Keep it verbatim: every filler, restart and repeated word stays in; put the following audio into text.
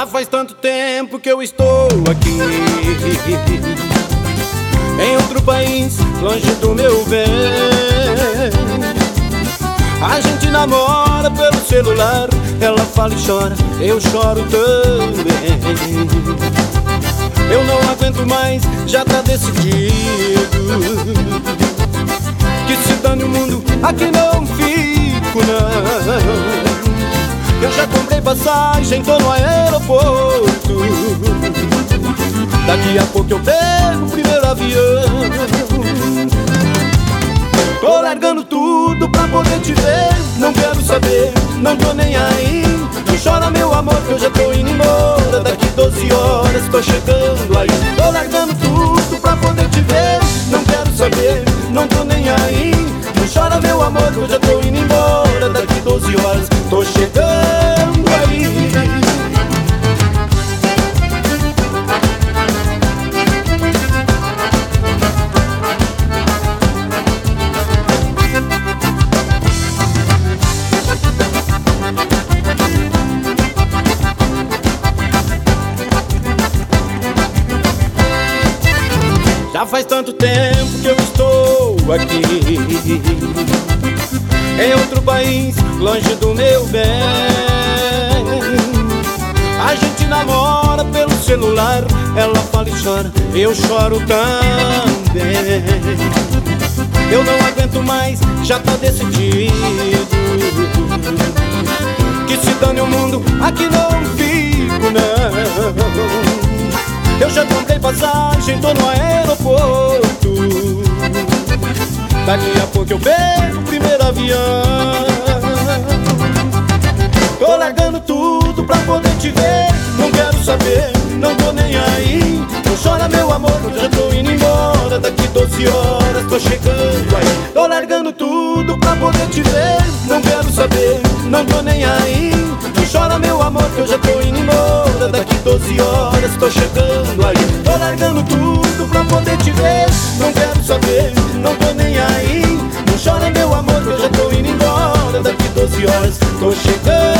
faz tanto tempo que eu estou aqui, em outro país, longe do meu bem. A gente namora pelo celular, ela fala e chora, eu choro também. Eu não aguento mais, já tá decidido, que se dane o mundo, aqui não fico não. Eu já comprei passagem, tô no aeroporto, daqui a pouco eu pego o primeiro avião. Tô largando tudo pra poder te ver, não quero saber, não tô nem aí. Não chora meu amor que eu já tô indo embora, daqui doze horas tô chegando aí. Tô largando tudo pra poder te ver, não quero saber, não tô nem aí. Não chora meu amor que eu já tô indo embora, daqui doze horas tô chegando aí. Já faz tanto tempo que eu estou aqui, em outro país, longe do meu bem. A gente namora pelo celular, ela fala e chora, eu choro também. Eu não aguento mais, já tá decidido, que se dane o mundo, aqui não fico não. Eu já comprei passagem, tô no aeroporto, daqui a pouco eu pego o primeiro avião. Tô largando tudo pra poder te ver, não quero saber, não tô nem aí. Não chora meu amor, eu já tô indo embora, daqui doze horas tô chegando aí. Tô largando tudo pra poder te ver, não quero saber, não tô nem aí. Não chora meu amor que eu já tô indo embora, daqui doze horas tô chegando aí. Tô largando tudo pra poder te ver, não quero saber, não tô nem aí. Não chora meu amor que eu já tô indo embora, daqui doze horas tô chegando.